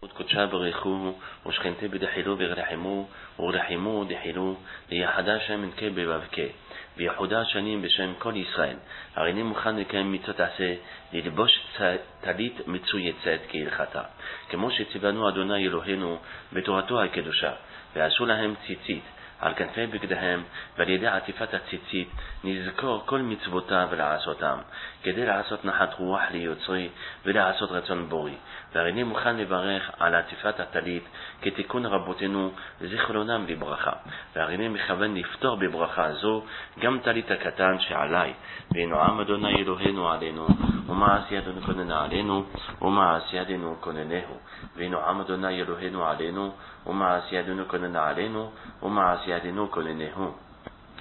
קודשה ברכו ושכנתה בדחילו ורחמו ורחימו דחילו ליחדה שם אנקה בבבקה ויחודה שנים בשם כל ישראל. הרי אני מוכן לקיים מצוות עשה ללבוש טלית מצויצת כהלכתה, כמו שציוונו אדוני אלוהינו בתורתו הקדושה, ועשו להם ציצית על כנפי בגדיהם, ועל ידי עטיפת הציצית נזכור כל מצוותיו ולעשותם, כדי לעשות נחת רוח ליוצרי ולעשות רצון בורי. והריני מוכן לברך על עטיפת הטלית כתיקון רבותינו זיכרונם לברכה, והריני מכוון לפתור בברכה זו גם טלית הקטן שעלי, וינועם אדוני אלוהינו עלינו ומעשי ידינו כוננה עלינו ומעשי ידינו כוננהו, וינועם אדוני אלוהינו עלינו ומעשי ידינו כוננה עלינו ומעשי ידינו כוננהו.